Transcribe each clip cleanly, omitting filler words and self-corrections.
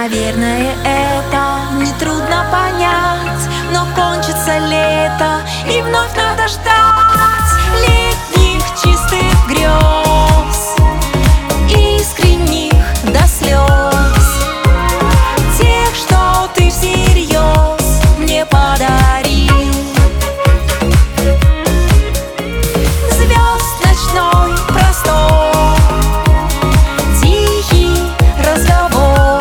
Наверное, это нетрудно понять, но кончится лето, и вновь надо ждать летних чистых грез, искренних до слез, тех, что ты всерьез мне подарил. Звезд ночной простор, тихий разговор,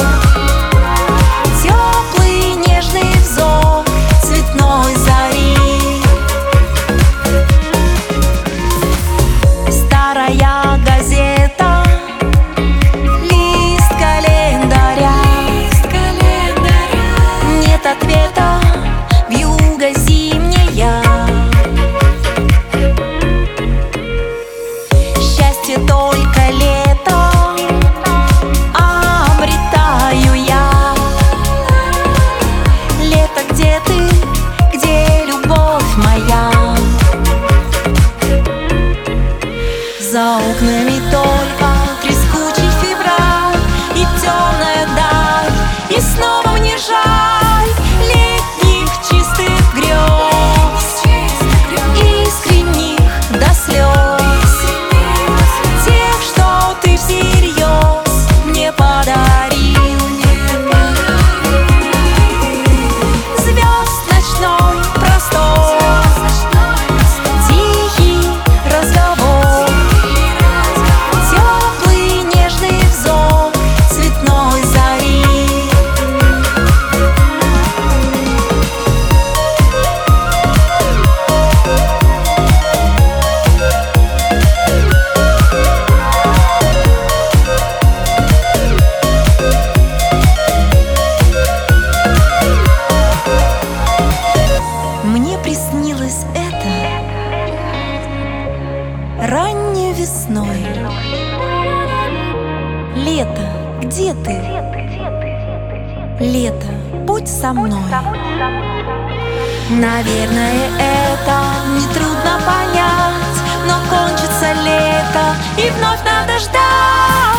теплый нежный взор цветной зари. Старая газета, лист календаря, нет ответа, вьюга зимняя. Счастье только лето обретаю я. Лето, где ты, где любовь моя? За окнами только трескучий февраль и темная даль, и снова мне жаль летних чистых грез, искренних до слез, тех, что ты всерьез мне подарил. Звезд ночной простор, тихий разговор, теплый нежный взор цветной зари. Мне приснилось это ранней весной. Лето, где ты? Лето, будь со мной. Наверное, это нетрудно понять, но кончится лето, и вновь надо ждать